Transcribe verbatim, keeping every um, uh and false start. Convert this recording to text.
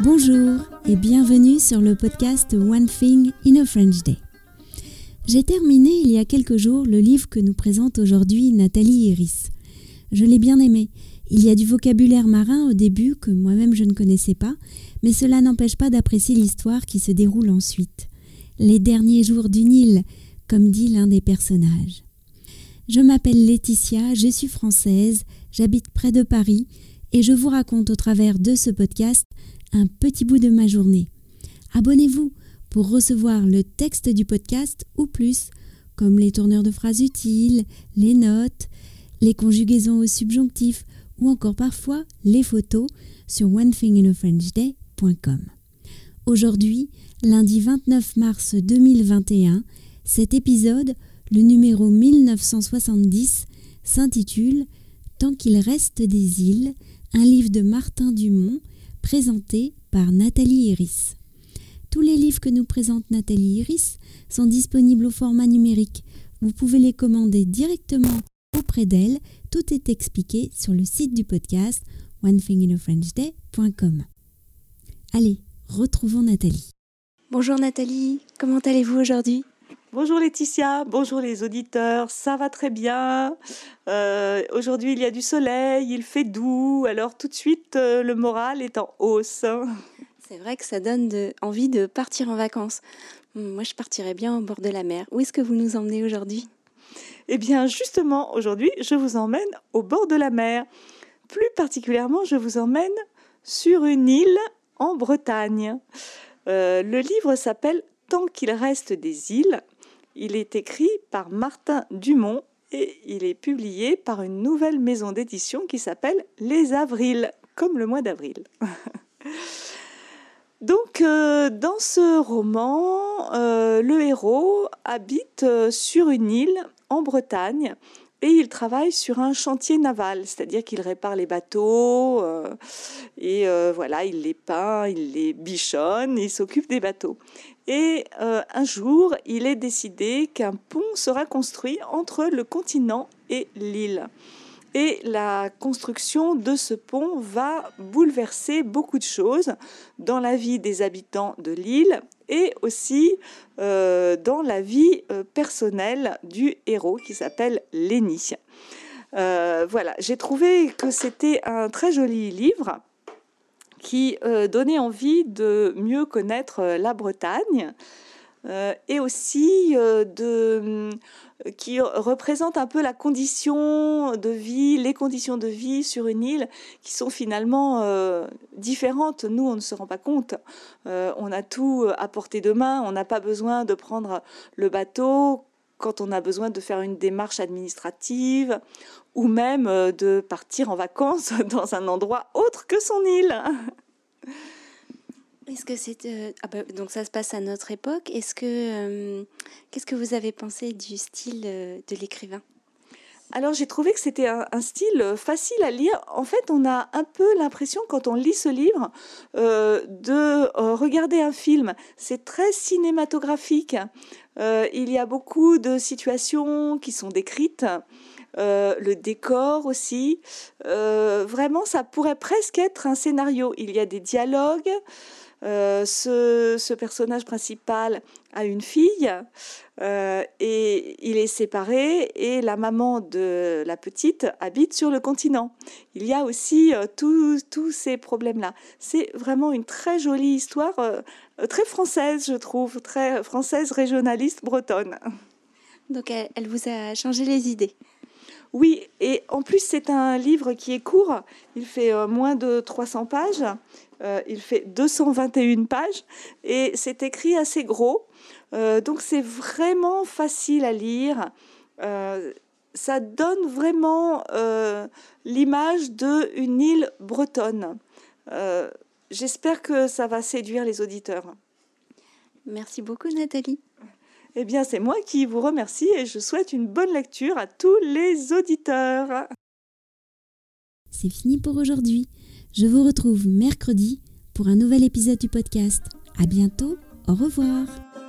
Bonjour et bienvenue sur le podcast One Thing in a French Day. J'ai terminé il y a quelques jours le livre que nous présente aujourd'hui Nathalie Iris. Je l'ai bien aimé. Il y a du vocabulaire marin au début que moi-même je ne connaissais pas, mais cela n'empêche pas d'apprécier l'histoire qui se déroule ensuite. Les derniers jours du Nil, comme dit l'un des personnages. Je m'appelle Laetitia, je suis française, j'habite près de Paris et je vous raconte au travers de ce podcast un petit bout de ma journée. Abonnez-vous pour recevoir le texte du podcast ou plus, comme les tourneurs de phrases utiles, les notes, les conjugaisons au subjonctif ou encore parfois les photos sur one thing in a french day point com. Aujourd'hui, lundi vingt-neuf mars deux mille vingt et un, cet épisode, le numéro mille neuf cent soixante-dix, s'intitule « Tant qu'il reste des îles », un livre de Martin Dumont, présenté par Nathalie Iris. Tous les livres que nous présente Nathalie Iris sont disponibles au format numérique. Vous pouvez les commander directement auprès d'elle. Tout est expliqué sur le site du podcast one thing in a french day point com. Allez, retrouvons Nathalie. Bonjour Nathalie, comment allez-vous aujourd'hui ? Bonjour Laetitia, bonjour les auditeurs, ça va très bien. Euh, aujourd'hui il y a du soleil, il fait doux, alors tout de suite euh, le moral est en hausse. C'est vrai que ça donne de, envie de partir en vacances. Moi je partirais bien au bord de la mer. Où est-ce que vous nous emmenez aujourd'hui ? Eh bien justement aujourd'hui je vous emmène au bord de la mer. Plus particulièrement je vous emmène sur une île en Bretagne. Euh, le livre s'appelle « Tant qu'il reste des îles ». Il est écrit par Martin Dumont et il est publié par une nouvelle maison d'édition qui s'appelle Les Avrils, comme le mois d'avril. Donc, euh, dans ce roman, euh, le héros habite euh, sur une île en Bretagne et il travaille sur un chantier naval, c'est-à-dire qu'il répare les bateaux euh, et euh, voilà, il les peint, il les bichonne, il s'occupe des bateaux. Et euh, un jour, il est décidé qu'un pont sera construit entre le continent et l'île. Et la construction de ce pont va bouleverser beaucoup de choses dans la vie des habitants de l'île et aussi euh, dans la vie euh, personnelle du héros qui s'appelle Lenny. Euh, voilà, j'ai trouvé que c'était un très joli livre qui euh, donnait envie de mieux connaître euh, la Bretagne euh, et aussi euh, de, euh, qui représente un peu la condition de vie, les conditions de vie sur une île qui sont finalement euh, différentes. Nous, on ne se rend pas compte. Euh, on a tout à portée de main. On n'a pas besoin de prendre le bateau quand on a besoin de faire une démarche administrative ou même de partir en vacances dans un endroit autre que son île. Est-ce que c'est euh, ah bah, donc ça se passe à notre époque. Est-ce que euh, qu'est-ce que vous avez pensé du style euh, de l'écrivain ? Alors j'ai trouvé que c'était un, un style facile à lire. En fait, on a un peu l'impression quand on lit ce livre euh, de euh, regarder un film. C'est très cinématographique. Euh, il y a beaucoup de situations qui sont décrites. Euh, le décor aussi. Euh, vraiment, ça pourrait presque être un scénario. Il y a des dialogues. Euh, ce, ce personnage principal a une fille euh, et il est séparé et la maman de la petite habite sur le continent. Il y a aussi euh, tous ces problèmes-là. C'est vraiment une très jolie histoire, euh, très française, je trouve, très française régionaliste bretonne. Donc elle, elle vous a changé les idées ? Oui, et en plus c'est un livre qui est court, il fait euh, moins de trois cents pages, euh, il fait deux cent vingt et une pages et c'est écrit assez gros, euh, donc c'est vraiment facile à lire, euh, ça donne vraiment euh, l'image d'une île bretonne. Euh, j'espère que ça va séduire les auditeurs. Merci beaucoup Nathalie. Eh bien, c'est moi qui vous remercie et je souhaite une bonne lecture à tous les auditeurs. C'est fini pour aujourd'hui. Je vous retrouve mercredi pour un nouvel épisode du podcast. À bientôt, au revoir.